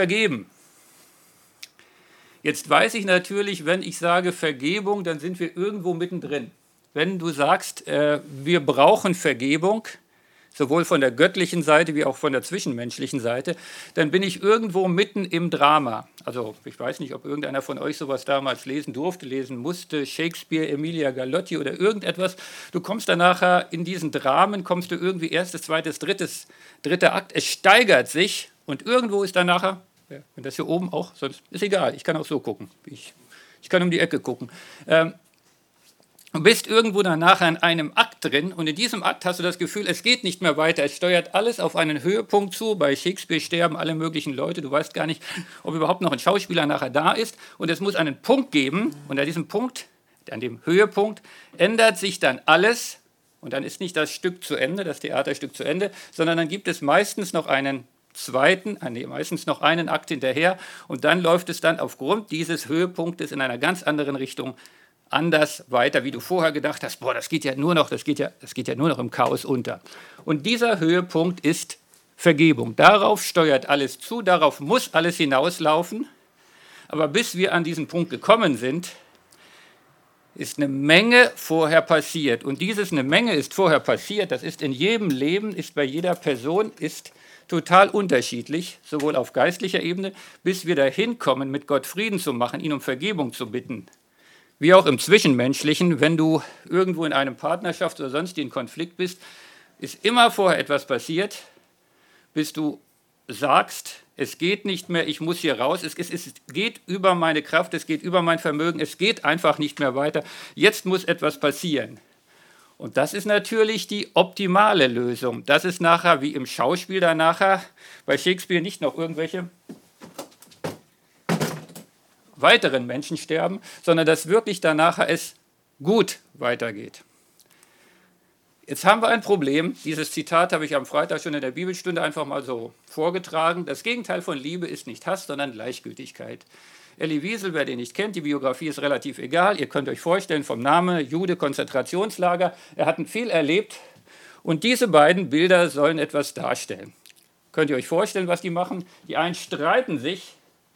vergeben. Jetzt weiß ich natürlich, wenn ich sage Vergebung, dann sind wir irgendwo mittendrin. Wenn du sagst, wir brauchen Vergebung, sowohl von der göttlichen Seite wie auch von der zwischenmenschlichen Seite, dann bin ich irgendwo mitten im Drama. Also ich weiß nicht, ob irgendeiner von euch sowas damals lesen durfte, lesen musste, Shakespeare, Emilia Galotti oder irgendetwas. Du kommst dann nachher in diesen Dramen, kommst du irgendwie erstes, zweites, dritter Akt, es steigert sich und irgendwo ist dann nachher, wenn das hier oben auch, sonst ist egal, ich kann auch so gucken, ich kann um die Ecke gucken. Du bist irgendwo dann nachher in einem Akt drin und in diesem Akt hast du das Gefühl, es geht nicht mehr weiter, es steuert alles auf einen Höhepunkt zu. Bei Shakespeare sterben alle möglichen Leute, du weißt gar nicht, ob überhaupt noch ein Schauspieler nachher da ist und es muss einen Punkt geben und an diesem Punkt, an dem Höhepunkt, ändert sich dann alles und dann ist nicht das Stück zu Ende, das Theaterstück zu Ende, sondern dann gibt es meistens noch einen meistens noch einen Akt hinterher und dann läuft es dann aufgrund dieses Höhepunktes in einer ganz anderen Richtung anders weiter, wie du vorher gedacht hast, boah, das geht ja nur noch im Chaos unter. Und dieser Höhepunkt ist Vergebung. Darauf steuert alles zu, darauf muss alles hinauslaufen. Aber bis wir an diesen Punkt gekommen sind, ist eine Menge vorher passiert. Und dieses eine Menge ist vorher passiert, das ist in jedem Leben, ist bei jeder Person, ist total unterschiedlich, sowohl auf geistlicher Ebene, bis wir dahin kommen, mit Gott Frieden zu machen, ihn um Vergebung zu bitten. Wie auch im Zwischenmenschlichen, wenn du irgendwo in einem Partnerschaft oder sonstigen Konflikt bist, ist immer vorher etwas passiert, bis du sagst, es geht nicht mehr, ich muss hier raus, es geht über meine Kraft, es geht über mein Vermögen, es geht einfach nicht mehr weiter, jetzt muss etwas passieren. Und das ist natürlich die optimale Lösung. Das ist nachher wie im Schauspiel dann nachher, bei Shakespeare nicht noch irgendwelche weiteren Menschen sterben, sondern dass wirklich danach es gut weitergeht. Jetzt haben wir ein Problem. Dieses Zitat habe ich am Freitag schon in der Bibelstunde einfach mal so vorgetragen. Das Gegenteil von Liebe ist nicht Hass, sondern Gleichgültigkeit. Elie Wiesel, wer den nicht kennt, die Biografie ist relativ egal. Ihr könnt euch vorstellen, vom Namen Jude, Konzentrationslager. Er hat viel erlebt und diese beiden Bilder sollen etwas darstellen. Könnt ihr euch vorstellen, was die machen? Die einen streiten sich,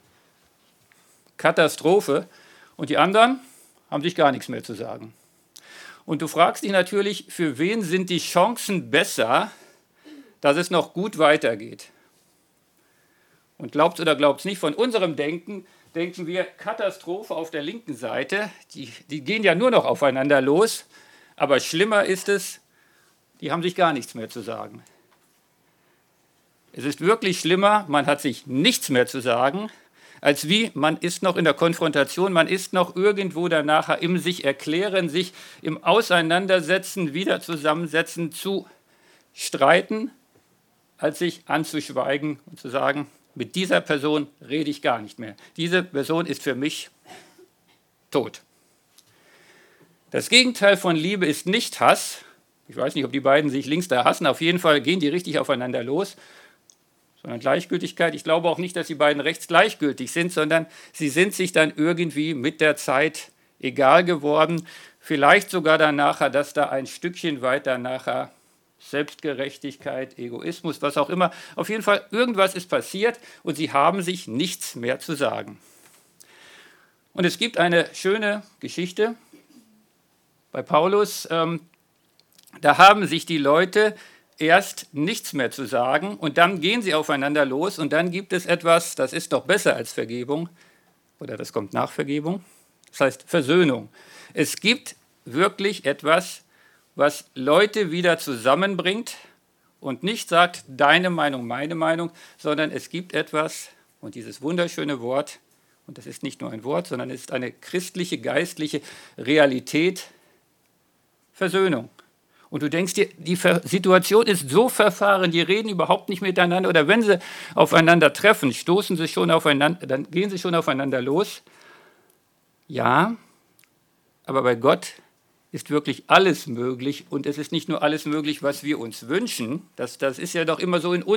Katastrophe, und die anderen haben sich gar nichts mehr zu sagen. Und du fragst dich natürlich, für wen sind die Chancen besser, dass es noch gut weitergeht? Und glaubt's oder glaubt's nicht, von unserem denken wir, Katastrophe auf der linken Seite, die gehen ja nur noch aufeinander los, aber schlimmer ist es, die haben sich gar nichts mehr zu sagen. Es ist wirklich schlimmer, man hat sich nichts mehr zu sagen, als wie man ist noch in der Konfrontation, man ist noch irgendwo danach im sich erklären, sich im Auseinandersetzen, wieder zusammensetzen, zu streiten, als sich anzuschweigen und zu sagen, mit dieser Person rede ich gar nicht mehr. Diese Person ist für mich tot. Das Gegenteil von Liebe ist nicht Hass. Ich weiß nicht, ob die beiden sich links da hassen, auf jeden Fall gehen die richtig aufeinander los, sondern Gleichgültigkeit. Ich glaube auch nicht, dass die beiden rechts gleichgültig sind, sondern sie sind sich dann irgendwie mit der Zeit egal geworden. Vielleicht sogar dann nachher, dass da ein Stückchen weiter nachher Selbstgerechtigkeit, Egoismus, was auch immer. Auf jeden Fall, irgendwas ist passiert und sie haben sich nichts mehr zu sagen. Und es gibt eine schöne Geschichte bei Paulus. Da haben sich die Leute erst nichts mehr zu sagen und dann gehen sie aufeinander los und dann gibt es etwas, das ist doch besser als Vergebung oder das kommt nach Vergebung, das heißt Versöhnung. Es gibt wirklich etwas, was Leute wieder zusammenbringt und nicht sagt, deine Meinung, meine Meinung, sondern es gibt etwas und dieses wunderschöne Wort, und das ist nicht nur ein Wort, sondern es ist eine christliche, geistliche Realität, Versöhnung. Und du denkst dir, die Situation ist so verfahren, die reden überhaupt nicht miteinander. Oder wenn sie aufeinander treffen, stoßen sie schon aufeinander, dann gehen sie schon aufeinander los. Ja, aber bei Gott ist wirklich alles möglich. Und es ist nicht nur alles möglich, was wir uns wünschen. Das ist ja doch immer so auf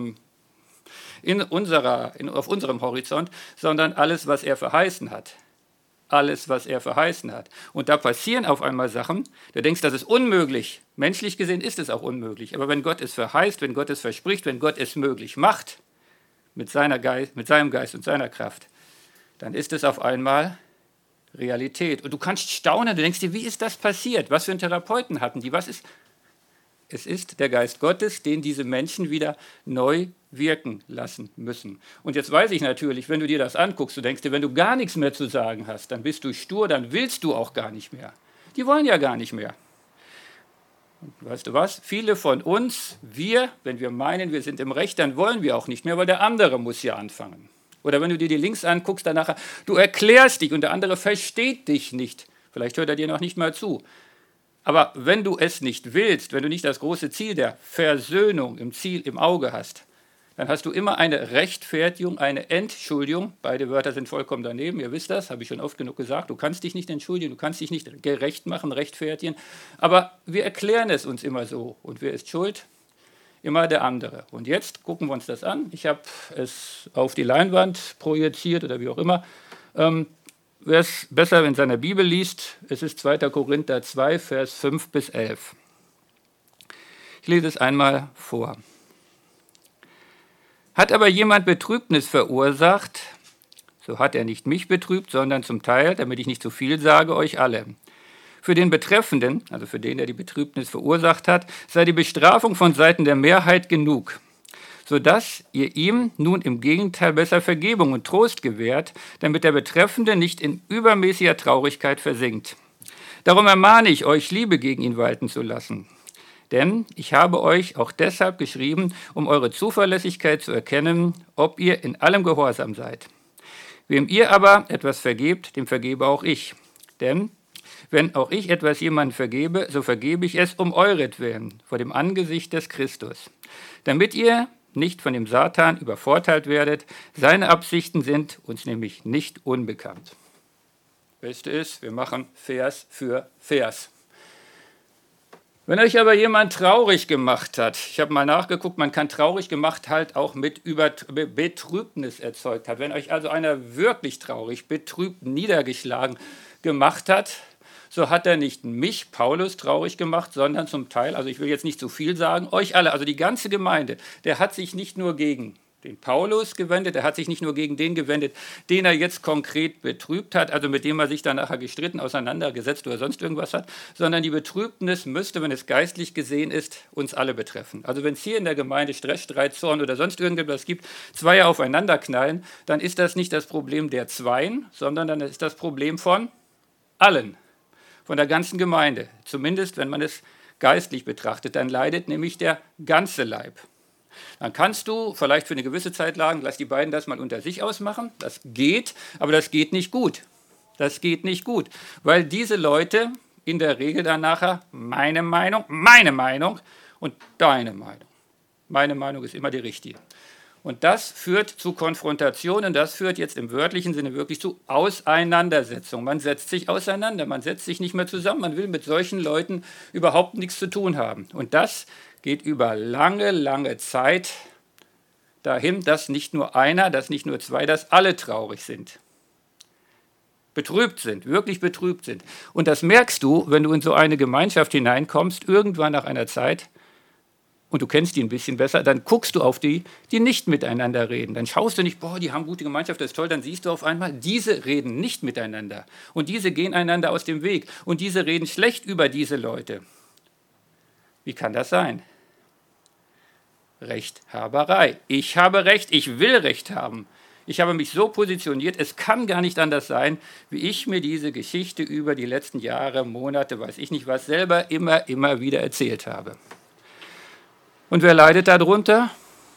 unserem Horizont, sondern alles, was er verheißen hat. Alles, was er verheißen hat. Und da passieren auf einmal Sachen, du denkst, das ist unmöglich. Menschlich gesehen ist es auch unmöglich. Aber wenn Gott es verheißt, wenn Gott es verspricht, wenn Gott es möglich macht, mit seinem Geist und seiner Kraft, dann ist es auf einmal Realität. Und du kannst staunen, du denkst dir, wie ist das passiert? Was für einen Therapeuten hatten die? Es ist der Geist Gottes, den diese Menschen wieder neu wirken lassen müssen. Und jetzt weiß ich natürlich, wenn du dir das anguckst, du denkst dir, wenn du gar nichts mehr zu sagen hast, dann bist du stur, dann willst du auch gar nicht mehr. Die wollen ja gar nicht mehr. Und weißt du was? Viele von uns, wenn wir meinen, wir sind im Recht, dann wollen wir auch nicht mehr, weil der andere muss ja anfangen. Oder wenn du dir die Links anguckst, dann nachher, du erklärst dich und der andere versteht dich nicht. Vielleicht hört er dir noch nicht mal zu. Aber wenn du es nicht willst, wenn du nicht das große Ziel der Versöhnung im Auge hast, dann hast du immer eine Rechtfertigung, eine Entschuldigung. Beide Wörter sind vollkommen daneben, ihr wisst das, habe ich schon oft genug gesagt. Du kannst dich nicht entschuldigen, du kannst dich nicht gerecht machen, rechtfertigen. Aber wir erklären es uns immer so. Und wer ist schuld? Immer der andere. Und jetzt gucken wir uns das an. Ich habe es auf die Leinwand projiziert oder wie auch immer. Wer es besser in seiner Bibel liest, es ist 2. Korinther 2, Vers 5 bis 11. Ich lese es einmal vor. Hat aber jemand Betrübnis verursacht, so hat er nicht mich betrübt, sondern zum Teil, damit ich nicht zu viel sage, euch alle. Für den Betreffenden, also für den, der die Betrübnis verursacht hat, sei die Bestrafung von Seiten der Mehrheit genug, sodass ihr ihm nun im Gegenteil besser Vergebung und Trost gewährt, damit der Betreffende nicht in übermäßiger Traurigkeit versinkt. Darum ermahne ich euch, Liebe gegen ihn walten zu lassen. Denn ich habe euch auch deshalb geschrieben, um eure Zuverlässigkeit zu erkennen, ob ihr in allem gehorsam seid. Wem ihr aber etwas vergebt, dem vergebe auch ich. Denn wenn auch ich etwas jemandem vergebe, so vergebe ich es um euretwillen, vor dem Angesicht des Christus, damit ihr nicht von dem Satan übervorteilt werdet. Seine Absichten sind uns nämlich nicht unbekannt. Beste ist, wir machen Vers für Vers. Wenn euch aber jemand traurig gemacht hat, ich habe mal nachgeguckt, man kann traurig gemacht halt auch mit Betrübnis erzeugt hat. Wenn euch also einer wirklich traurig, betrübt, niedergeschlagen gemacht hat, so hat er nicht mich, Paulus, traurig gemacht, sondern zum Teil, also ich will jetzt nicht zu viel sagen, euch alle, also die ganze Gemeinde, der hat sich nicht nur gegen den Paulus gewendet, er hat sich nicht nur gegen den gewendet, den er jetzt konkret betrübt hat, also mit dem er sich dann nachher gestritten, auseinandergesetzt oder sonst irgendwas hat, sondern die Betrübnis müsste, wenn es geistlich gesehen ist, uns alle betreffen. Also wenn es hier in der Gemeinde Stress, Streit, Zorn oder sonst irgendetwas gibt, zwei aufeinander knallen, dann ist das nicht das Problem der Zweien, sondern dann ist das Problem von allen. Von der ganzen Gemeinde, zumindest wenn man es geistlich betrachtet, dann leidet nämlich der ganze Leib. Dann kannst du vielleicht für eine gewisse Zeit lang, lass die beiden das mal unter sich ausmachen, das geht, aber das geht nicht gut. Das geht nicht gut, weil diese Leute in der Regel dann nachher meine Meinung und deine Meinung. Meine Meinung ist immer die richtige. Und das führt zu Konfrontationen, das führt jetzt im wörtlichen Sinne wirklich zu Auseinandersetzung. Man setzt sich auseinander, man setzt sich nicht mehr zusammen, man will mit solchen Leuten überhaupt nichts zu tun haben. Und das geht über lange, lange Zeit dahin, dass nicht nur einer, dass nicht nur zwei, dass alle traurig sind. Betrübt sind, wirklich betrübt sind. Und das merkst du, wenn du in so eine Gemeinschaft hineinkommst, irgendwann nach einer Zeit, und du kennst die ein bisschen besser, dann guckst du auf die, die nicht miteinander reden. Dann schaust du nicht, boah, die haben gute Gemeinschaft, das ist toll, dann siehst du auf einmal, diese reden nicht miteinander. Und diese gehen einander aus dem Weg. Und diese reden schlecht über diese Leute. Wie kann das sein? Rechthaberei. Ich habe Recht, ich will Recht haben. Ich habe mich so positioniert, es kann gar nicht anders sein, wie ich mir diese Geschichte über die letzten Jahre, Monate, weiß ich nicht was, selber immer wieder erzählt habe. Und wer leidet darunter?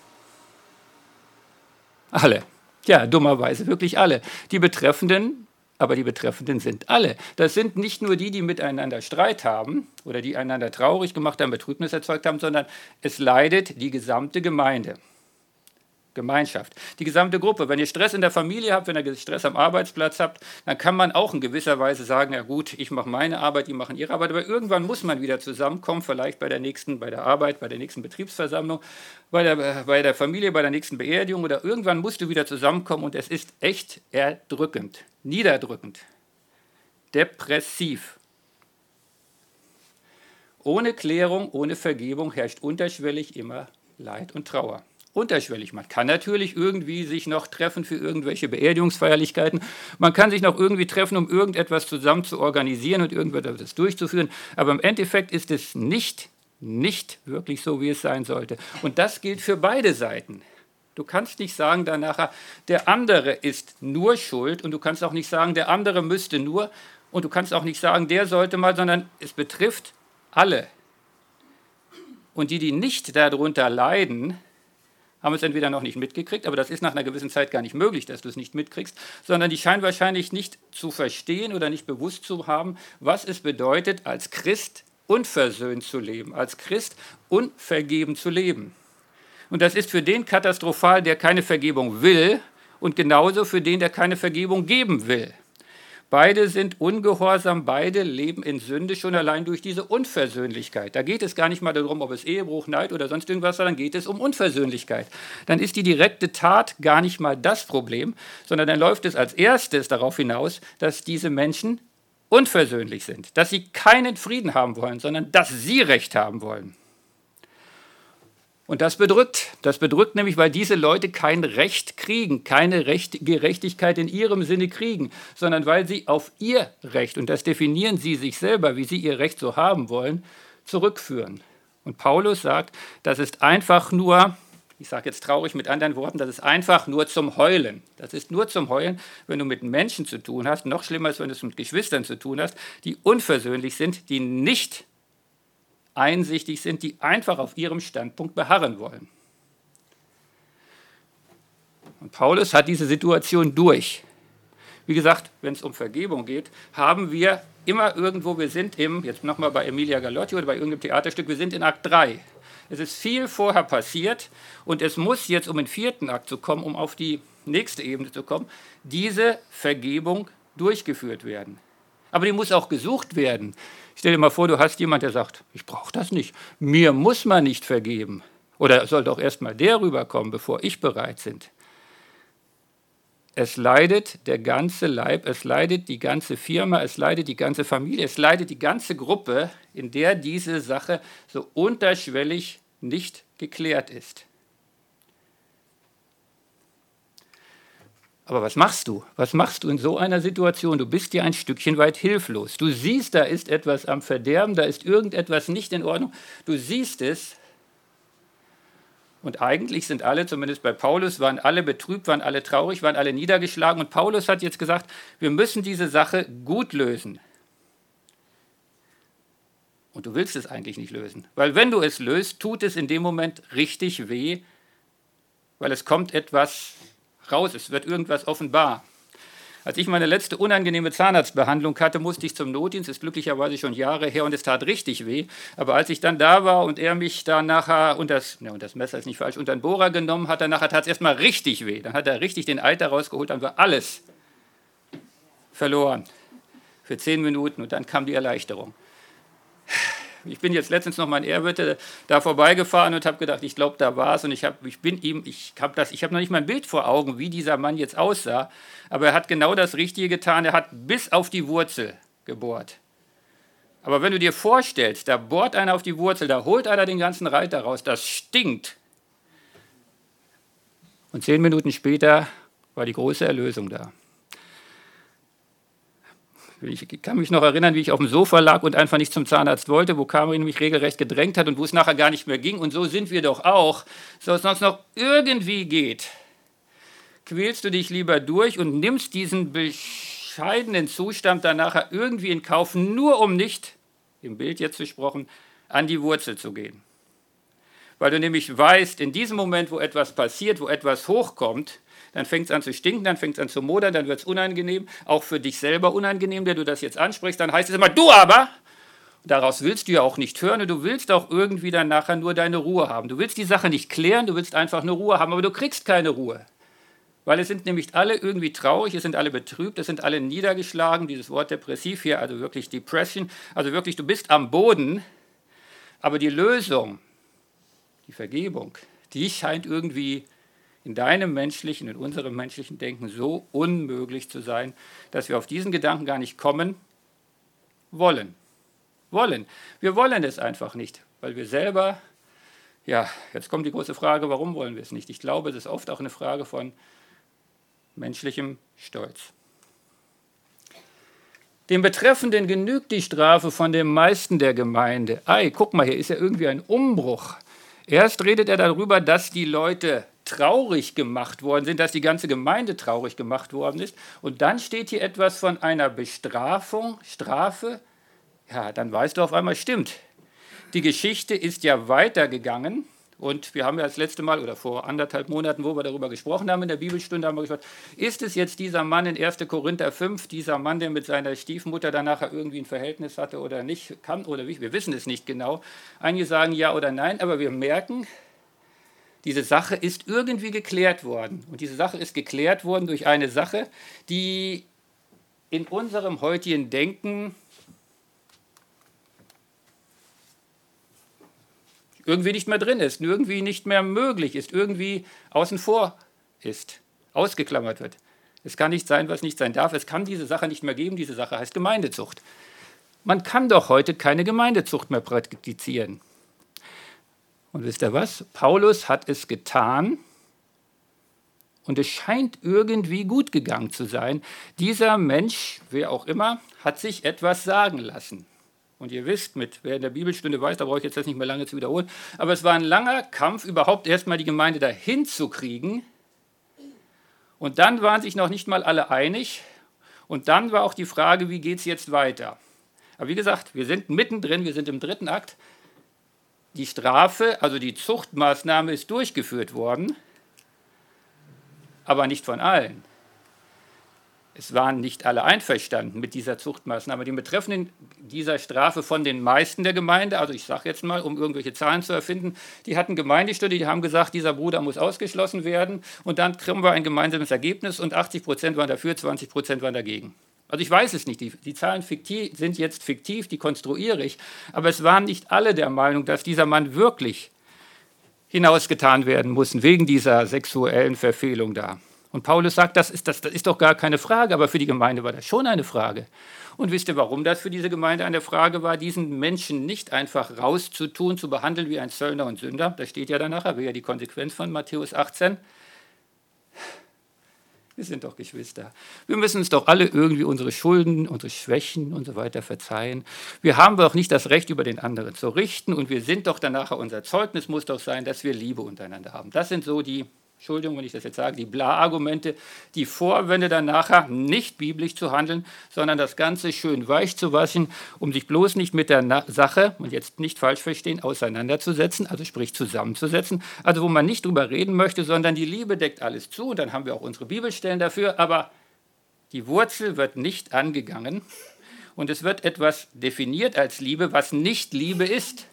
Alle. Ja, dummerweise wirklich alle. Die Betreffenden, aber die Betreffenden sind alle. Das sind nicht nur die, die miteinander Streit haben oder die einander traurig gemacht haben, Betrübnis erzeugt haben, sondern es leidet die gesamte Gemeinschaft, die gesamte Gruppe. Wenn ihr Stress in der Familie habt, wenn ihr Stress am Arbeitsplatz habt, dann kann man auch in gewisser Weise sagen, ja gut, ich mache meine Arbeit, die machen ihre Arbeit, aber irgendwann muss man wieder zusammenkommen, vielleicht bei der Arbeit, bei der nächsten Betriebsversammlung, bei der Familie, bei der nächsten Beerdigung oder irgendwann musst du wieder zusammenkommen und es ist echt erdrückend, niederdrückend, depressiv. Ohne Klärung, ohne Vergebung herrscht unterschwellig immer Leid und Trauer. unterschwellig. Man kann natürlich irgendwie sich noch treffen für irgendwelche Beerdigungsfeierlichkeiten. Man kann sich noch irgendwie treffen, um irgendetwas zusammen zu organisieren und irgendetwas durchzuführen. Aber im Endeffekt ist es nicht wirklich so, wie es sein sollte. Und das gilt für beide Seiten. Du kannst nicht sagen danach, der andere ist nur schuld, und du kannst auch nicht sagen, der andere müsste nur, und du kannst auch nicht sagen, der sollte mal, sondern es betrifft alle. Und die nicht darunter leiden, haben es entweder noch nicht mitgekriegt, aber das ist nach einer gewissen Zeit gar nicht möglich, dass du es nicht mitkriegst, sondern die scheinen wahrscheinlich nicht zu verstehen oder nicht bewusst zu haben, was es bedeutet, als Christ unversöhnt zu leben, als Christ unvergeben zu leben. Und das ist für den katastrophal, der keine Vergebung will, und genauso für den, der keine Vergebung geben will. Beide sind ungehorsam, beide leben in Sünde schon allein durch diese Unversöhnlichkeit. Da geht es gar nicht mal darum, ob es Ehebruch, Neid oder sonst irgendwas war, dann geht es um Unversöhnlichkeit. Dann ist die direkte Tat gar nicht mal das Problem, sondern dann läuft es als erstes darauf hinaus, dass diese Menschen unversöhnlich sind, dass sie keinen Frieden haben wollen, sondern dass sie Recht haben wollen. Und das bedrückt nämlich, weil diese Leute kein Recht kriegen, keine Gerechtigkeit in ihrem Sinne kriegen, sondern weil sie auf ihr Recht, und das definieren sie sich selber, wie sie ihr Recht so haben wollen, zurückführen. Und Paulus sagt, das ist einfach nur, ich sage jetzt traurig mit anderen Worten, das ist einfach nur zum Heulen. Das ist nur zum Heulen, wenn du mit Menschen zu tun hast, noch schlimmer ist, wenn du es mit Geschwistern zu tun hast, die unversöhnlich sind, die nicht einsichtig sind, die einfach auf ihrem Standpunkt beharren wollen. Und Paulus hat diese Situation durch. Wie gesagt, wenn es um Vergebung geht, haben wir immer irgendwo, wir sind jetzt nochmal bei Emilia Galotti oder bei irgendeinem Theaterstück, wir sind in Akt 3. Es ist viel vorher passiert und es muss jetzt, um in den 4. Akt zu kommen, um auf die nächste Ebene zu kommen, diese Vergebung durchgeführt werden. Aber die muss auch gesucht werden. Stell dir mal vor, du hast jemanden, der sagt, ich brauche das nicht, mir muss man nicht vergeben. Oder soll doch erst mal der rüberkommen, bevor ich bereit bin. Es leidet der ganze Leib, es leidet die ganze Firma, es leidet die ganze Familie, es leidet die ganze Gruppe, in der diese Sache so unterschwellig nicht geklärt ist. Aber was machst du? Was machst du in so einer Situation? Du bist ja ein Stückchen weit hilflos. Du siehst, da ist etwas am Verderben, da ist irgendetwas nicht in Ordnung. Du siehst es. Und eigentlich sind alle, zumindest bei Paulus, waren alle betrübt, waren alle traurig, waren alle niedergeschlagen. Und Paulus hat jetzt gesagt, wir müssen diese Sache gut lösen. Und du willst es eigentlich nicht lösen. Weil wenn du es löst, tut es in dem Moment richtig weh, weil es kommt etwas raus, es wird irgendwas offenbar. Als ich meine letzte unangenehme Zahnarztbehandlung hatte, musste ich zum Notdienst, ist glücklicherweise schon Jahre her und es tat richtig weh. Aber als ich dann da war und er mich dann nachher, und das Messer ist nicht falsch, unter den Bohrer genommen hat, dann nachher tat es erstmal richtig weh. Dann hat er richtig den Eiter rausgeholt, dann war alles verloren für 10 Minuten und dann kam die Erleichterung. Ich bin jetzt letztens noch mal in Ehrwürde da vorbeigefahren und habe gedacht, ich glaube, da war es. Und ich habe noch nicht mal ein Bild vor Augen, wie dieser Mann jetzt aussah. Aber er hat genau das Richtige getan. Er hat bis auf die Wurzel gebohrt. Aber wenn du dir vorstellst, da bohrt einer auf die Wurzel, da holt einer den ganzen Reiter raus, das stinkt. Und 10 Minuten später war die große Erlösung da. Ich kann mich noch erinnern, wie ich auf dem Sofa lag und einfach nicht zum Zahnarzt wollte, wo Karin mich regelrecht gedrängt hat und wo es nachher gar nicht mehr ging. Und so sind wir doch auch. So es sonst noch irgendwie geht, quälst du dich lieber durch und nimmst diesen bescheidenen Zustand dann nachher irgendwie in Kauf, nur um nicht, im Bild jetzt gesprochen, an die Wurzel zu gehen. Weil du nämlich weißt, in diesem Moment, wo etwas passiert, wo etwas hochkommt, dann fängt es an zu stinken, dann fängt es an zu modern, dann wird es unangenehm, auch für dich selber unangenehm, der du das jetzt ansprichst. Dann heißt es immer, du aber, daraus willst du ja auch nicht hören und du willst auch irgendwie dann nachher nur deine Ruhe haben. Du willst die Sache nicht klären, du willst einfach nur Ruhe haben, aber du kriegst keine Ruhe. Weil es sind nämlich alle irgendwie traurig, es sind alle betrübt, es sind alle niedergeschlagen, dieses Wort depressiv hier, also wirklich Depression, also wirklich, du bist am Boden, aber die Lösung, die Vergebung, die scheint irgendwie in deinem menschlichen, in unserem menschlichen Denken so unmöglich zu sein, dass wir auf diesen Gedanken gar nicht kommen wollen. Wir wollen es einfach nicht, weil wir selber Ja, jetzt kommt die große Frage, warum wollen wir es nicht? Ich glaube, es ist oft auch eine Frage von menschlichem Stolz. Dem Betreffenden genügt die Strafe von den meisten der Gemeinde. Guck mal, hier ist ja irgendwie ein Umbruch. Erst redet er darüber, dass die Leute traurig gemacht worden sind, dass die ganze Gemeinde traurig gemacht worden ist. Und dann steht hier etwas von einer Bestrafung, Strafe. Ja, dann weißt du auf einmal, stimmt. Die Geschichte ist ja weitergegangen. Und wir haben ja das letzte Mal oder vor 1,5 Monaten, wo wir darüber gesprochen haben in der Bibelstunde, haben wir gefragt, ist es jetzt dieser Mann in 1. Korinther 5, dieser Mann, der mit seiner Stiefmutter dann nachher irgendwie ein Verhältnis hatte oder nicht, kann oder wie, wir wissen es nicht genau. Einige sagen ja oder nein, aber wir merken, diese Sache ist irgendwie geklärt worden. Und diese Sache ist geklärt worden durch eine Sache, die in unserem heutigen Denken irgendwie nicht mehr drin ist, irgendwie nicht mehr möglich ist, irgendwie außen vor ist, ausgeklammert wird. Es kann nicht sein, was nicht sein darf. Es kann diese Sache nicht mehr geben. Diese Sache heißt Gemeindezucht. Man kann doch heute keine Gemeindezucht mehr praktizieren. Und wisst ihr was? Paulus hat es getan und es scheint irgendwie gut gegangen zu sein. Dieser Mensch, wer auch immer, hat sich etwas sagen lassen. Und ihr wisst, wer in der Bibelstunde weiß, da brauche ich jetzt das nicht mehr lange zu wiederholen, aber es war ein langer Kampf, überhaupt erstmal die Gemeinde dahin zu kriegen. Und dann waren sich noch nicht mal alle einig. Und dann war auch die Frage, wie geht es jetzt weiter? Aber wie gesagt, wir sind mittendrin, wir sind im 3. Akt. Die Strafe, also die Zuchtmaßnahme ist durchgeführt worden, aber nicht von allen. Es waren nicht alle einverstanden mit dieser Zuchtmaßnahme. Die Betreffenden dieser Strafe von den meisten der Gemeinde, also ich sage jetzt mal, um irgendwelche Zahlen zu erfinden, die hatten Gemeindestudie, die haben gesagt, dieser Bruder muss ausgeschlossen werden und dann kriegen wir ein gemeinsames Ergebnis und 80% waren dafür, 20% waren dagegen. Also ich weiß es nicht, die Zahlen sind jetzt fiktiv, die konstruiere ich, aber es waren nicht alle der Meinung, dass dieser Mann wirklich hinausgetan werden muss, wegen dieser sexuellen Verfehlung da. Und Paulus sagt, das ist doch gar keine Frage, aber für die Gemeinde war das schon eine Frage. Und wisst ihr, warum das für diese Gemeinde eine Frage war, diesen Menschen nicht einfach rauszutun, zu behandeln wie ein Zöllner und Sünder? Das steht ja danach, wäre ja die Konsequenz von Matthäus 18. Wir sind doch Geschwister. Wir müssen uns doch alle irgendwie unsere Schulden, unsere Schwächen und so weiter verzeihen. Wir haben doch nicht das Recht, über den anderen zu richten und wir sind doch danach, unser Zeugnis muss doch sein, dass wir Liebe untereinander haben. Das sind so die, Entschuldigung, wenn ich das jetzt sage, die Bla-Argumente, die Vorwände dann nachher nicht biblisch zu handeln, sondern das Ganze schön weich zu waschen, um sich bloß nicht mit der Sache, und jetzt nicht falsch verstehen, auseinanderzusetzen, also sprich zusammenzusetzen, also wo man nicht drüber reden möchte, sondern die Liebe deckt alles zu und dann haben wir auch unsere Bibelstellen dafür, aber die Wurzel wird nicht angegangen und es wird etwas definiert als Liebe, was nicht Liebe ist.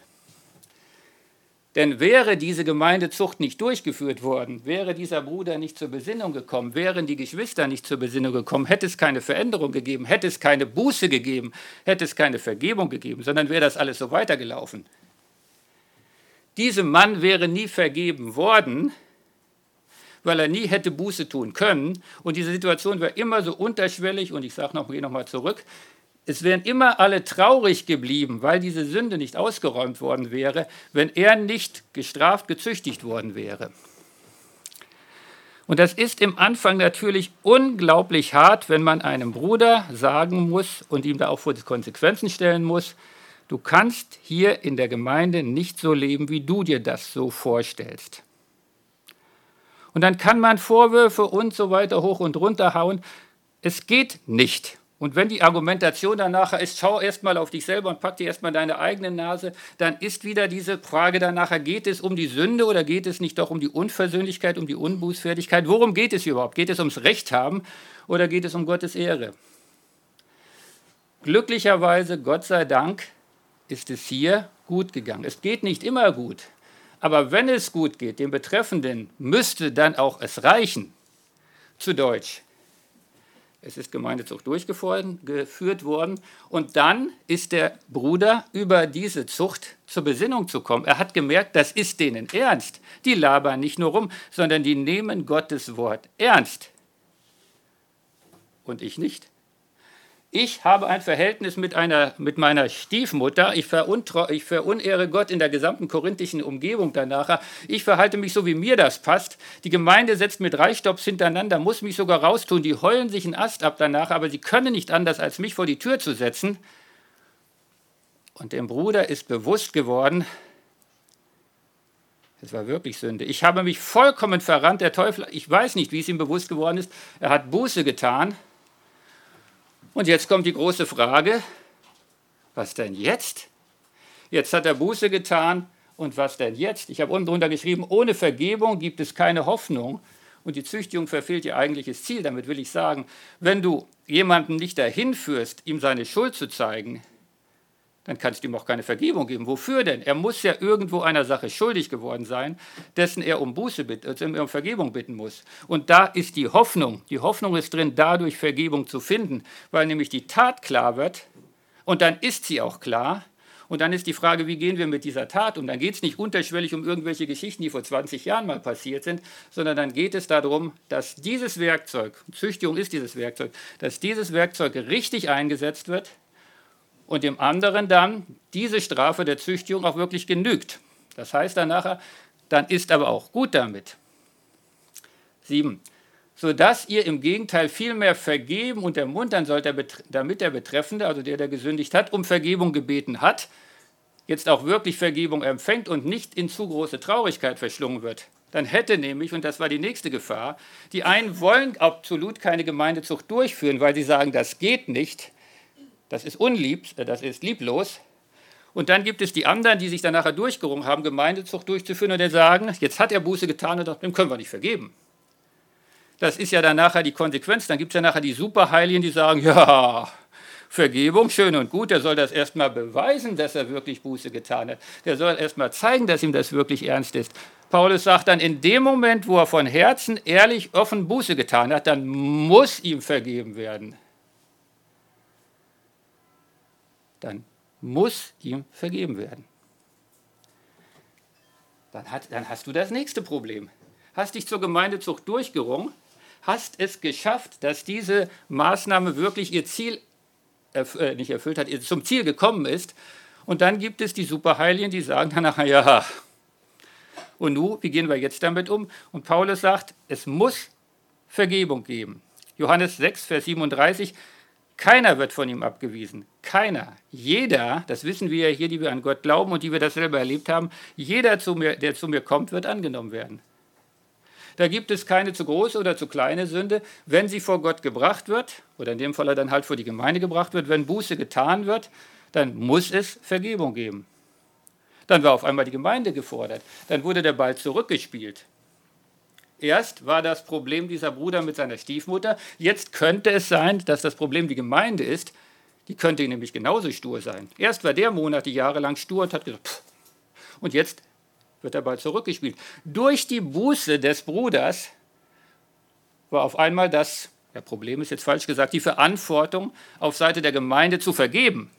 Denn wäre diese Gemeindezucht nicht durchgeführt worden, wäre dieser Bruder nicht zur Besinnung gekommen, wären die Geschwister nicht zur Besinnung gekommen, hätte es keine Veränderung gegeben, hätte es keine Buße gegeben, hätte es keine Vergebung gegeben, sondern wäre das alles so weitergelaufen. Diesem Mann wäre nie vergeben worden, weil er nie hätte Buße tun können. Und diese Situation wäre immer so unterschwellig, und ich sage gehe noch mal zurück, es wären immer alle traurig geblieben, weil diese Sünde nicht ausgeräumt worden wäre, wenn er nicht gestraft, gezüchtigt worden wäre. Und das ist im Anfang natürlich unglaublich hart, wenn man einem Bruder sagen muss und ihm da auch vor die Konsequenzen stellen muss, du kannst hier in der Gemeinde nicht so leben, wie du dir das so vorstellst. Und dann kann man Vorwürfe und so weiter hoch und runter hauen. Es geht nicht. Und wenn die Argumentation danach ist, schau erst mal auf dich selber und pack dir erst mal deine eigene Nase, dann ist wieder diese Frage danach, geht es um die Sünde oder geht es nicht doch um die Unversöhnlichkeit, um die Unbußfertigkeit? Worum geht es überhaupt? Geht es ums Recht haben oder geht es um Gottes Ehre? Glücklicherweise, Gott sei Dank, ist es hier gut gegangen. Es geht nicht immer gut, aber wenn es gut geht, dem Betreffenden müsste dann auch es reichen. Zu Deutsch. Es ist Gemeindezucht durchgeführt worden und dann ist der Bruder über diese Zucht zur Besinnung zu kommen. Er hat gemerkt, das ist denen ernst. Die labern nicht nur rum, sondern die nehmen Gottes Wort ernst. Und ich nicht. Ich habe ein Verhältnis mit meiner Stiefmutter. Ich verunehre Gott in der gesamten korinthischen Umgebung danach. Ich verhalte mich so, wie mir das passt. Die Gemeinde setzt mir 3 Stopps hintereinander, muss mich sogar raustun. Die heulen sich einen Ast ab danach, aber sie können nicht anders, als mich vor die Tür zu setzen. Und dem Bruder ist bewusst geworden, es war wirklich Sünde. Ich habe mich vollkommen verrannt. Der Teufel, ich weiß nicht, wie es ihm bewusst geworden ist. Er hat Buße getan. Und jetzt kommt die große Frage, was denn jetzt? Jetzt hat er Buße getan und was denn jetzt? Ich habe unten drunter geschrieben, ohne Vergebung gibt es keine Hoffnung und die Züchtigung verfehlt ihr eigentliches Ziel. Damit will ich sagen, wenn du jemanden nicht dahin führst, ihm seine Schuld zu zeigen, dann kannst du ihm auch keine Vergebung geben. Wofür denn? Er muss ja irgendwo einer Sache schuldig geworden sein, dessen er um Vergebung bitten muss. Und da ist die Hoffnung. Die Hoffnung ist drin, dadurch Vergebung zu finden, weil nämlich die Tat klar wird und dann ist sie auch klar. Und dann ist die Frage, wie gehen wir mit dieser Tat um? Dann geht es nicht unterschwellig um irgendwelche Geschichten, die vor 20 Jahren mal passiert sind, sondern dann geht es darum, dass dieses Werkzeug, Züchtigung ist dieses Werkzeug, dass dieses Werkzeug richtig eingesetzt wird, und dem anderen dann diese Strafe der Züchtigung auch wirklich genügt. Das heißt dann nachher, dann ist aber auch gut damit. 7. Sodass ihr im Gegenteil viel mehr vergeben und ermuntern sollt, damit der Betreffende, also der gesündigt hat, um Vergebung gebeten hat, jetzt auch wirklich Vergebung empfängt und nicht in zu große Traurigkeit verschlungen wird. Dann hätte nämlich, und das war die nächste Gefahr, die einen wollen absolut keine Gemeindezucht durchführen, weil sie sagen, das geht nicht. Das ist das ist lieblos. Und dann gibt es die anderen, die sich dann nachher durchgerungen haben, Gemeindezucht durchzuführen und dann sagen, jetzt hat er Buße getan und dem können wir nicht vergeben. Das ist ja dann nachher die Konsequenz. Dann gibt es ja nachher die Superheiligen, die sagen, ja, Vergebung, schön und gut, der soll das erstmal beweisen, dass er wirklich Buße getan hat. Der soll erstmal zeigen, dass ihm das wirklich ernst ist. Paulus sagt dann, in dem Moment, wo er von Herzen ehrlich, offen Buße getan hat, dann muss ihm vergeben werden. Dann muss ihm vergeben werden. Dann hast du das nächste Problem. Hast dich zur Gemeindezucht durchgerungen, hast es geschafft, dass diese Maßnahme wirklich ihr Ziel nicht erfüllt hat, zum Ziel gekommen ist. Und dann gibt es die Superheiligen, die sagen danach, ja, und nun, wie gehen wir jetzt damit um? Und Paulus sagt, es muss Vergebung geben. Johannes 6, Vers 37, keiner wird von ihm abgewiesen. Keiner. Jeder, das wissen wir ja hier, die wir an Gott glauben und die wir das selber erlebt haben, jeder, der zu mir kommt, wird angenommen werden. Da gibt es keine zu große oder zu kleine Sünde. Wenn sie vor Gott gebracht wird, oder in dem Fall dann halt vor die Gemeinde gebracht wird, wenn Buße getan wird, dann muss es Vergebung geben. Dann war auf einmal die Gemeinde gefordert. Dann wurde der Ball zurückgespielt. Erst war das Problem dieser Bruder mit seiner Stiefmutter. Jetzt könnte es sein, dass das Problem die Gemeinde ist. Die könnte nämlich genauso stur sein. Erst war der Monate jahrelang stur und hat gesagt, pff. Und jetzt wird der Ball zurückgespielt. Durch die Buße des Bruders war auf einmal Problem ist jetzt falsch gesagt, die Verantwortung auf Seite der Gemeinde zu vergeben.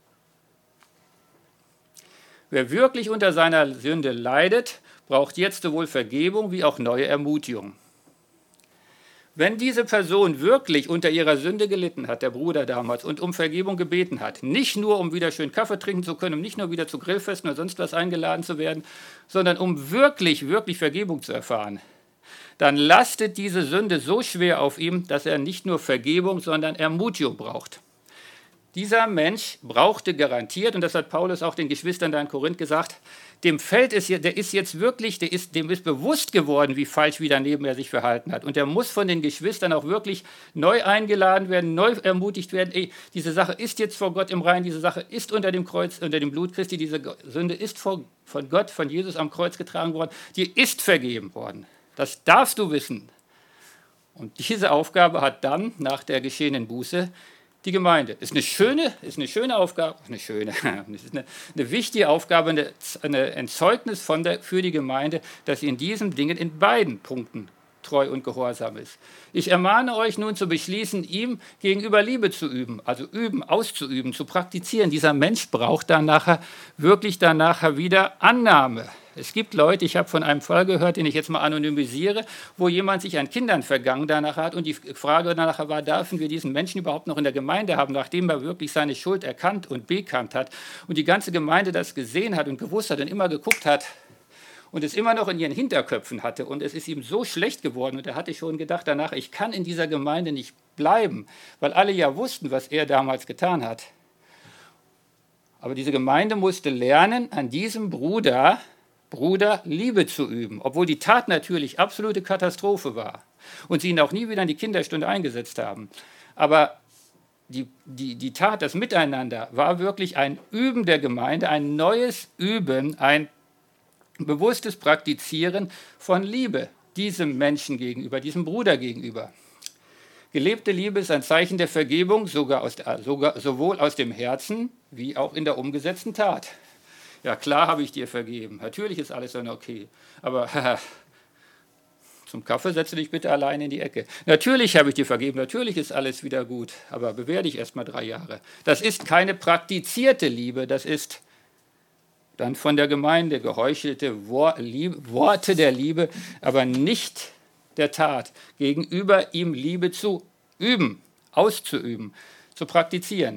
Wer wirklich unter seiner Sünde leidet, braucht jetzt sowohl Vergebung wie auch neue Ermutigung. Wenn diese Person wirklich unter ihrer Sünde gelitten hat, der Bruder damals, und um Vergebung gebeten hat, nicht nur um wieder schön Kaffee trinken zu können, um nicht nur wieder zu Grillfesten oder sonst was eingeladen zu werden, sondern um wirklich, wirklich Vergebung zu erfahren, dann lastet diese Sünde so schwer auf ihm, dass er nicht nur Vergebung, sondern Ermutigung braucht. Dieser Mensch brauchte garantiert, und das hat Paulus auch den Geschwistern da in Korinth gesagt, dem ist bewusst geworden, wie falsch, wie daneben er sich verhalten hat. Und er muss von den Geschwistern auch wirklich neu eingeladen werden, neu ermutigt werden. Ey, diese Sache ist jetzt vor Gott im Reinen, diese Sache ist unter dem Kreuz, unter dem Blut Christi, diese Sünde ist von Gott, von Jesus am Kreuz getragen worden, die ist vergeben worden. Das darfst du wissen. Und diese Aufgabe hat dann nach der geschehenen Buße die Gemeinde. Ist eine schöne Aufgabe, es ist eine wichtige Aufgabe, ein Zeugnis für die Gemeinde, dass sie in diesen Dingen in beiden Punkten treu und gehorsam ist. Ich ermahne euch nun zu beschließen, ihm gegenüber Liebe zu üben, also üben, auszuüben, zu praktizieren. Dieser Mensch braucht dann nachher wirklich wieder Annahme. Es gibt Leute, ich habe von einem Fall gehört, den ich jetzt mal anonymisiere, wo jemand sich an Kindern vergangen danach hat und die Frage danach war, dürfen wir diesen Menschen überhaupt noch in der Gemeinde haben, nachdem er wirklich seine Schuld erkannt und bekannt hat und die ganze Gemeinde das gesehen hat und gewusst hat und immer geguckt hat und es immer noch in ihren Hinterköpfen hatte und es ist ihm so schlecht geworden und er hatte schon gedacht danach, ich kann in dieser Gemeinde nicht bleiben, weil alle ja wussten, was er damals getan hat. Aber diese Gemeinde musste lernen, an diesem Bruder Liebe zu üben, obwohl die Tat natürlich absolute Katastrophe war und sie ihn auch nie wieder in die Kinderstunde eingesetzt haben. Aber die Tat, das Miteinander, war wirklich ein Üben der Gemeinde, ein neues Üben, ein bewusstes Praktizieren von Liebe diesem Menschen gegenüber, diesem Bruder gegenüber. Gelebte Liebe ist ein Zeichen der Vergebung, sowohl aus dem Herzen wie auch in der umgesetzten Tat. Ja, klar habe ich dir vergeben. Natürlich ist alles dann okay. Aber zum Kaffee setze dich bitte alleine in die Ecke. Natürlich habe ich dir vergeben. Natürlich ist alles wieder gut. Aber bewähr dich erst mal 3 Jahre. Das ist keine praktizierte Liebe. Das ist dann von der Gemeinde geheuchelte Worte der Liebe, aber nicht der Tat. Gegenüber ihm Liebe zu üben, auszuüben, zu praktizieren.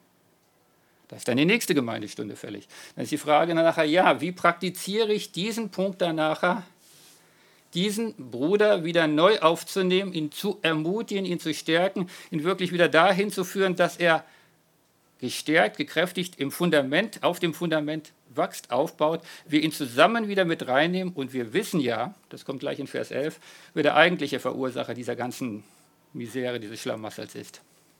Das ist dann die nächste Gemeindestunde fällig. Dann ist die Frage nachher, ja, wie praktiziere ich diesen Punkt danach, diesen Bruder wieder neu aufzunehmen, ihn zu ermutigen, ihn zu stärken, ihn wirklich wieder dahin zu führen, dass er gestärkt, gekräftigt auf dem Fundament wächst, aufbaut, wir ihn zusammen wieder mit reinnehmen und wir wissen ja, das kommt gleich in Vers 11, wer der eigentliche Verursacher dieser ganzen Misere, dieses Schlamassels ist.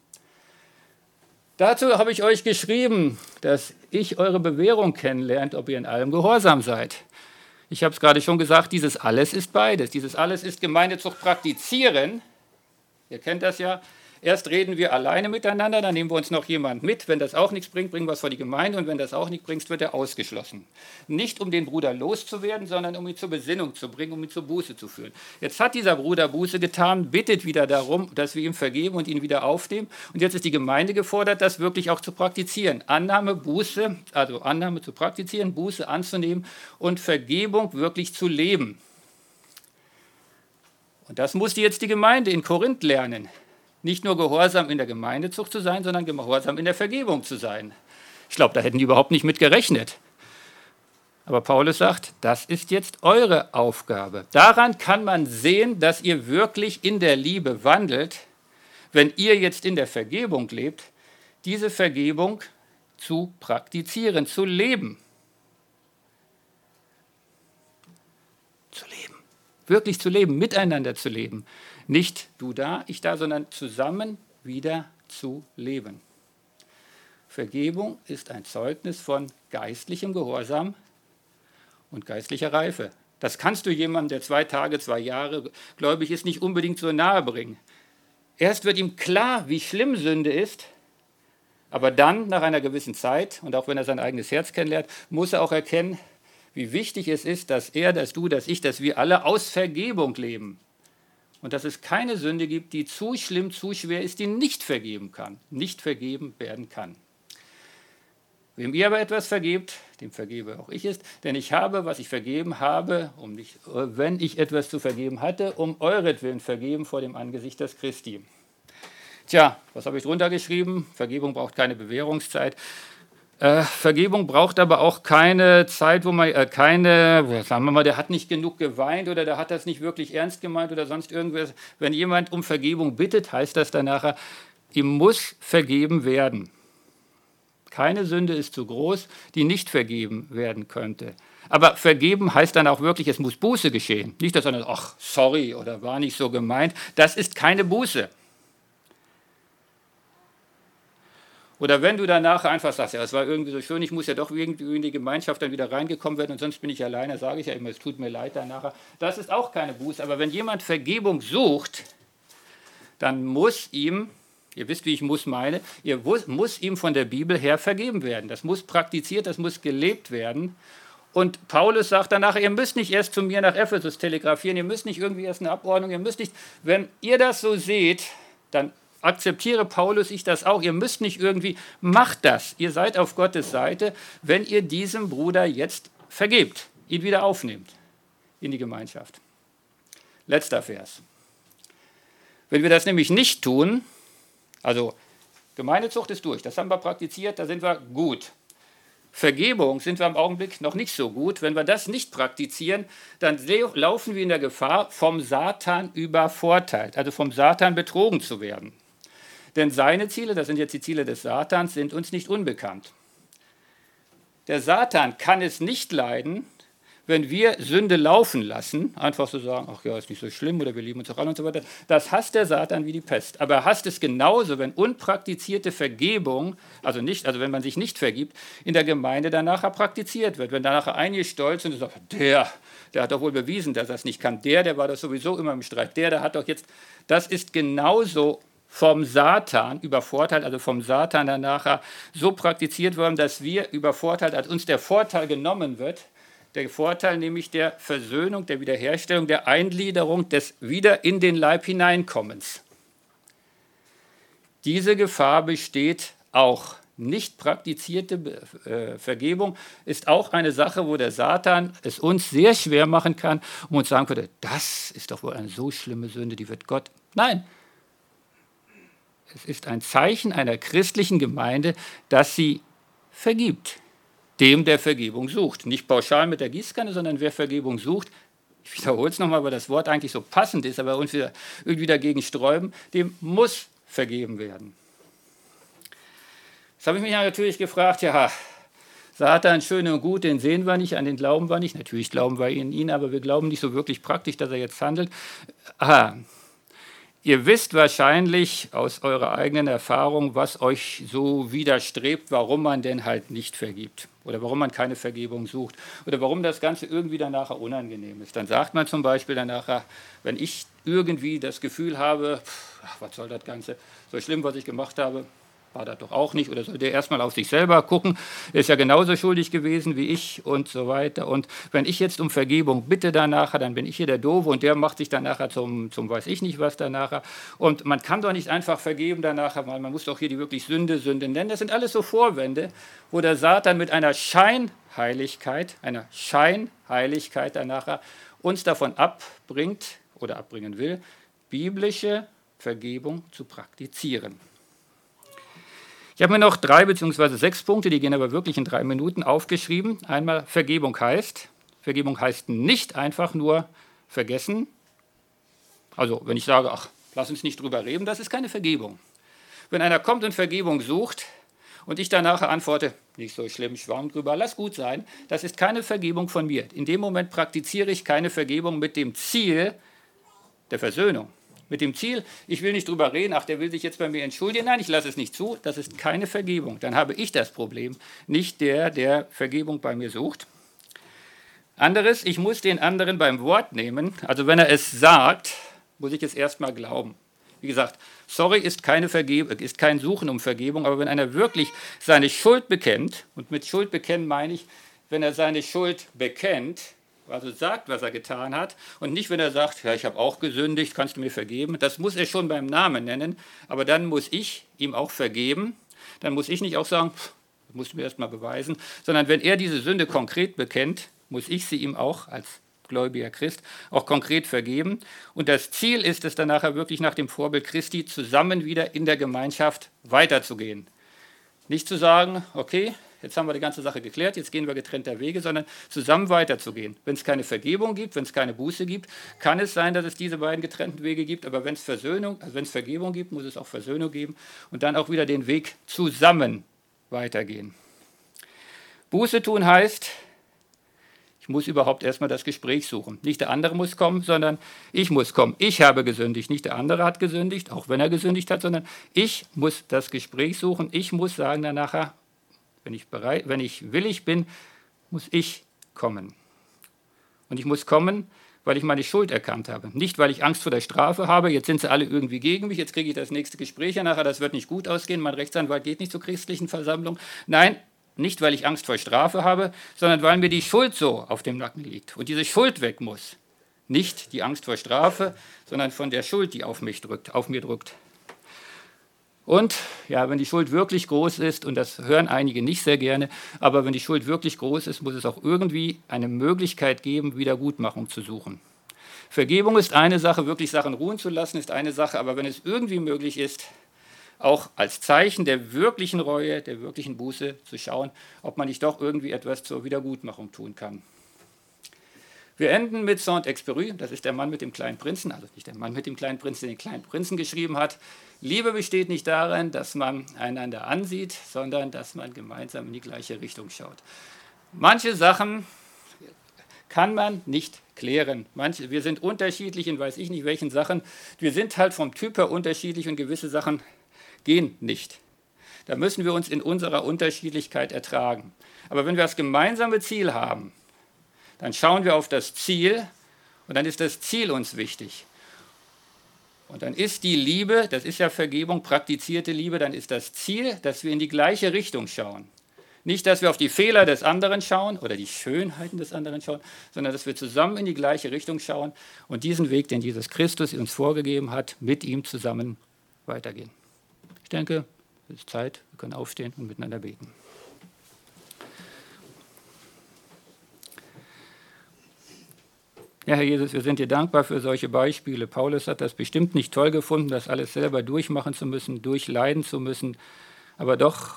Dazu habe ich euch geschrieben, dass ich eure Bewährung kennenlernt, ob ihr in allem gehorsam seid. Ich habe es gerade schon gesagt, dieses Alles ist beides. Dieses Alles ist Gemeindezucht praktizieren. Ihr kennt das ja. Erst reden wir alleine miteinander, dann nehmen wir uns noch jemand mit. Wenn das auch nichts bringt, bringen wir es vor die Gemeinde und wenn das auch nicht bringt, wird er ausgeschlossen. Nicht um den Bruder loszuwerden, sondern um ihn zur Besinnung zu bringen, um ihn zur Buße zu führen. Jetzt hat dieser Bruder Buße getan, bittet wieder darum, dass wir ihm vergeben und ihn wieder aufnehmen. Und jetzt ist die Gemeinde gefordert, das wirklich auch zu praktizieren. Annahme, Buße, also Annahme zu praktizieren, Buße anzunehmen und Vergebung wirklich zu leben. Und das musste jetzt die Gemeinde in Korinth lernen. Nicht nur gehorsam in der Gemeindezucht zu sein, sondern gehorsam in der Vergebung zu sein. Ich glaube, da hätten die überhaupt nicht mit gerechnet. Aber Paulus sagt, das ist jetzt eure Aufgabe. Daran kann man sehen, dass ihr wirklich in der Liebe wandelt, wenn ihr jetzt in der Vergebung lebt, diese Vergebung zu praktizieren, zu leben. Zu leben. Wirklich zu leben, miteinander zu leben. Nicht du da, ich da, sondern zusammen wieder zu leben. Vergebung ist ein Zeugnis von geistlichem Gehorsam und geistlicher Reife. Das kannst du jemandem, der 2 Tage, 2 Jahre gläubig ist, nicht unbedingt so nahe bringen. Erst wird ihm klar, wie schlimm Sünde ist, aber dann, nach einer gewissen Zeit, und auch wenn er sein eigenes Herz kennenlernt, muss er auch erkennen, wie wichtig es ist, dass er, dass du, dass ich, dass wir alle aus Vergebung leben. Und dass es keine Sünde gibt, die zu schlimm, zu schwer ist, die nicht vergeben werden kann. Wem ihr aber etwas vergebt, dem vergebe auch ich es, denn ich habe, was ich vergeben habe, wenn ich etwas zu vergeben hatte, um euretwillen vergeben vor dem Angesicht des Christi. Tja, was habe ich drunter geschrieben? Vergebung braucht keine Bewährungszeit. Vergebung braucht aber auch keine Zeit, wo man sagen wir mal, der hat nicht genug geweint oder der hat das nicht wirklich ernst gemeint oder sonst irgendwas. Wenn jemand um Vergebung bittet, heißt das dann nachher, ihm muss vergeben werden. Keine Sünde ist zu groß, die nicht vergeben werden könnte. Aber vergeben heißt dann auch wirklich, es muss Buße geschehen. Nicht, dass er sagt, ach, sorry oder war nicht so gemeint. Das ist keine Buße. Oder wenn du danach einfach sagst, ja, es war irgendwie so schön, ich muss ja doch irgendwie in die Gemeinschaft dann wieder reingekommen werden und sonst bin ich alleine, sage ich ja immer, es tut mir leid danach. Das ist auch keine Buße. Aber wenn jemand Vergebung sucht, dann muss ihm, ihr wisst, wie ich muss meine, muss ihm von der Bibel her vergeben werden. Das muss praktiziert, das muss gelebt werden. Und Paulus sagt danach, ihr müsst nicht erst zu mir nach Ephesus telegrafieren, ihr müsst nicht irgendwie erst eine Abordnung, ihr müsst nicht, wenn ihr das so seht, dann akzeptiere Paulus ich das auch, ihr müsst nicht irgendwie, macht das, ihr seid auf Gottes Seite, wenn ihr diesem Bruder jetzt vergebt, ihn wieder aufnehmt in die Gemeinschaft. Letzter Vers. Wenn wir das nämlich nicht tun, also Gemeindezucht ist durch, das haben wir praktiziert, da sind wir gut. Vergebung sind wir im Augenblick noch nicht so gut. Wenn wir das nicht praktizieren, dann laufen wir in der Gefahr, vom Satan übervorteilt, also vom Satan betrogen zu werden. Denn seine Ziele, das sind jetzt die Ziele des Satans, sind uns nicht unbekannt. Der Satan kann es nicht leiden, wenn wir Sünde laufen lassen, einfach so sagen, ach ja, ist nicht so schlimm oder wir lieben uns auch alle und so weiter. Das hasst der Satan wie die Pest. Aber er hasst es genauso, wenn unpraktizierte Vergebung, also wenn man sich nicht vergibt, in der Gemeinde danach praktiziert wird. Wenn danach einige stolz sind und sagen, der hat doch wohl bewiesen, dass er es nicht kann. Der war doch sowieso immer im Streit. Der hat doch jetzt, das ist genauso vom Satan übervorteilt, also vom Satan danach so praktiziert worden, dass wir übervorteilt, als uns der Vorteil genommen wird, der Vorteil nämlich der Versöhnung, der Wiederherstellung, der Eingliederung, des wieder in den Leib hineinkommens. Diese Gefahr besteht auch. Nicht praktizierte Vergebung ist auch eine Sache, wo der Satan es uns sehr schwer machen kann und uns sagen könnte, das ist doch wohl eine so schlimme Sünde, die wird Gott. Nein, es ist ein Zeichen einer christlichen Gemeinde, dass sie vergibt. Dem, der Vergebung sucht. Nicht pauschal mit der Gießkanne, sondern wer Vergebung sucht, ich wiederhole es nochmal, weil das Wort eigentlich so passend ist, aber uns wieder irgendwie dagegen sträuben, dem muss vergeben werden. Jetzt habe ich mich natürlich gefragt, ja, Satan, schön und gut, den sehen wir nicht, an den glauben wir nicht. Natürlich glauben wir in ihn, aber wir glauben nicht so wirklich praktisch, dass er jetzt handelt. Aha. Ihr wisst wahrscheinlich aus eurer eigenen Erfahrung, was euch so widerstrebt, warum man denn halt nicht vergibt oder warum man keine Vergebung sucht oder warum das Ganze irgendwie dann nachher unangenehm ist. Dann sagt man zum Beispiel dann nachher, wenn ich irgendwie das Gefühl habe, was soll das Ganze, so schlimm, was ich gemacht habe, war das doch auch nicht, oder soll der erstmal auf sich selber gucken, ist ja genauso schuldig gewesen wie ich und so weiter. Und wenn ich jetzt um Vergebung bitte danach, dann bin ich hier der Doofe und der macht sich dann nachher zum weiß ich nicht was danach. Und man kann doch nicht einfach vergeben danach, weil man muss doch hier die wirklich Sünde nennen. Das sind alles so Vorwände, wo der Satan mit einer Scheinheiligkeit danach uns davon abbringt oder abbringen will, biblische Vergebung zu praktizieren. Ich habe mir noch 3 bzw. 6 Punkte, die gehen aber wirklich in 3 Minuten, aufgeschrieben. Einmal, Vergebung heißt nicht einfach nur vergessen. Also wenn ich sage, ach, lass uns nicht drüber reden, das ist keine Vergebung. Wenn einer kommt und Vergebung sucht und ich danach antworte, nicht so schlimm, schwamm drüber, lass gut sein, das ist keine Vergebung von mir. In dem Moment praktiziere ich keine Vergebung mit dem Ziel der Versöhnung. Mit dem Ziel, ich will nicht drüber reden, ach, der will sich jetzt bei mir entschuldigen. Nein, ich lasse es nicht zu, das ist keine Vergebung. Dann habe ich das Problem, nicht der Vergebung bei mir sucht. Anderes, ich muss den anderen beim Wort nehmen. Also wenn er es sagt, muss ich es erstmal glauben. Wie gesagt, sorry ist kein Suchen um Vergebung, aber wenn einer wirklich seine Schuld bekennt, und mit Schuld bekennen meine ich, wenn er seine Schuld bekennt, also sagt, was er getan hat, und nicht, wenn er sagt, ja, ich habe auch gesündigt, kannst du mir vergeben. Das muss er schon beim Namen nennen, aber dann muss ich ihm auch vergeben. Dann muss ich nicht auch sagen, das musst du mir erst mal beweisen, sondern wenn er diese Sünde konkret bekennt, muss ich sie ihm auch als gläubiger Christ auch konkret vergeben. Und das Ziel ist es dann nachher wirklich nach dem Vorbild Christi zusammen wieder in der Gemeinschaft weiterzugehen. Nicht zu sagen, okay, jetzt haben wir die ganze Sache geklärt, jetzt gehen wir getrennter Wege, sondern zusammen weiterzugehen. Wenn es keine Vergebung gibt, wenn es keine Buße gibt, kann es sein, dass es diese beiden getrennten Wege gibt, aber wenn es Vergebung gibt, muss es auch Versöhnung geben und dann auch wieder den Weg zusammen weitergehen. Buße tun heißt, ich muss überhaupt erstmal das Gespräch suchen. Nicht der andere muss kommen, sondern ich muss kommen. Ich habe gesündigt, nicht der andere hat gesündigt, auch wenn er gesündigt hat, sondern ich muss das Gespräch suchen. Ich muss sagen dann nachher, wenn ich willig bin, muss ich kommen. Und ich muss kommen, weil ich meine Schuld erkannt habe. Nicht, weil ich Angst vor der Strafe habe, jetzt sind sie alle irgendwie gegen mich, jetzt kriege ich das nächste Gespräch nachher, das wird nicht gut ausgehen, mein Rechtsanwalt geht nicht zur christlichen Versammlung. Nein, Nicht, weil ich Angst vor Strafe habe, sondern weil mir die Schuld so auf dem Nacken liegt und diese Schuld weg muss. Nicht die Angst vor Strafe, sondern von der Schuld, die auf mir drückt. Und ja, wenn die Schuld wirklich groß ist, und das hören einige nicht sehr gerne, aber wenn die Schuld wirklich groß ist, muss es auch irgendwie eine Möglichkeit geben, Wiedergutmachung zu suchen. Vergebung ist eine Sache, wirklich Sachen ruhen zu lassen ist eine Sache, aber wenn es irgendwie möglich ist, auch als Zeichen der wirklichen Reue, der wirklichen Buße zu schauen, ob man nicht doch irgendwie etwas zur Wiedergutmachung tun kann. Wir enden mit Saint-Exupéry, das ist der Mann mit dem kleinen Prinzen, also nicht der Mann mit dem kleinen Prinzen, der den kleinen Prinzen geschrieben hat. Liebe besteht nicht darin, dass man einander ansieht, sondern dass man gemeinsam in die gleiche Richtung schaut. Manche Sachen kann man nicht klären. Wir sind unterschiedlich in weiß ich nicht welchen Sachen. Wir sind halt vom Typ her unterschiedlich und gewisse Sachen gehen nicht. Da müssen wir uns in unserer Unterschiedlichkeit ertragen. Aber wenn wir das gemeinsame Ziel haben, dann schauen wir auf das Ziel und dann ist das Ziel uns wichtig. Und dann ist die Liebe, das ist ja Vergebung, praktizierte Liebe, dann ist das Ziel, dass wir in die gleiche Richtung schauen. Nicht, dass wir auf die Fehler des anderen schauen oder die Schönheiten des anderen schauen, sondern dass wir zusammen in die gleiche Richtung schauen und diesen Weg, den Jesus Christus uns vorgegeben hat, mit ihm zusammen weitergehen. Ich denke, es ist Zeit, wir können aufstehen und miteinander beten. Ja, Herr Jesus, wir sind dir dankbar für solche Beispiele. Paulus hat das bestimmt nicht toll gefunden, das alles selber durchmachen zu müssen, durchleiden zu müssen. Aber doch